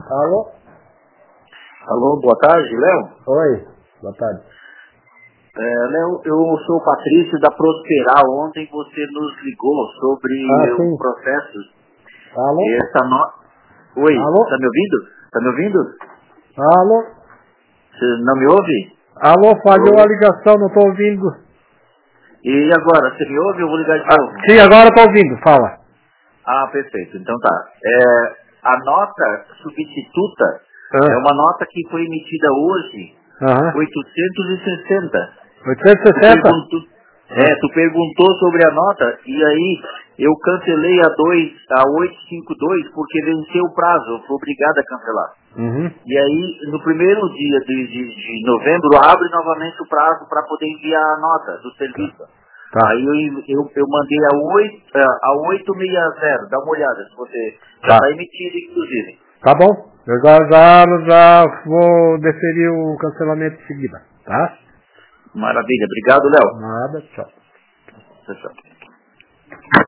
Alô? Alô, boa tarde, Léo? Oi, boa tarde. Léo, eu sou o Patrício da Prosperar. Ontem você nos ligou sobre Sim. o processo. Alô? Oi, Alô? tá me ouvindo? Tá me ouvindo? Alô? Você não me ouve? Alô, falhou Alô? a ligação, não tô ouvindo. E agora, você me ouve? Eu vou ligar de novo. Sim, agora eu tô ouvindo, fala. Perfeito. Então tá. A nota substituta é Ah, uma nota que foi emitida hoje, aham. 860. Tu 860? perguntou, tu perguntou sobre a nota e aí eu cancelei a 852 porque venceu o prazo, eu fui obrigado a cancelar. Uhum. E aí, no primeiro dia de novembro, abre novamente o prazo para poder enviar a nota do serviço. Tá. Aí eu mandei a 860, dá uma olhada, se você já Tá. está emitido, inclusive. Tá bom. Eu já vou deferir o cancelamento em seguida, tá? Maravilha, obrigado, Léo. Nada, tchau. Tchau, tchau.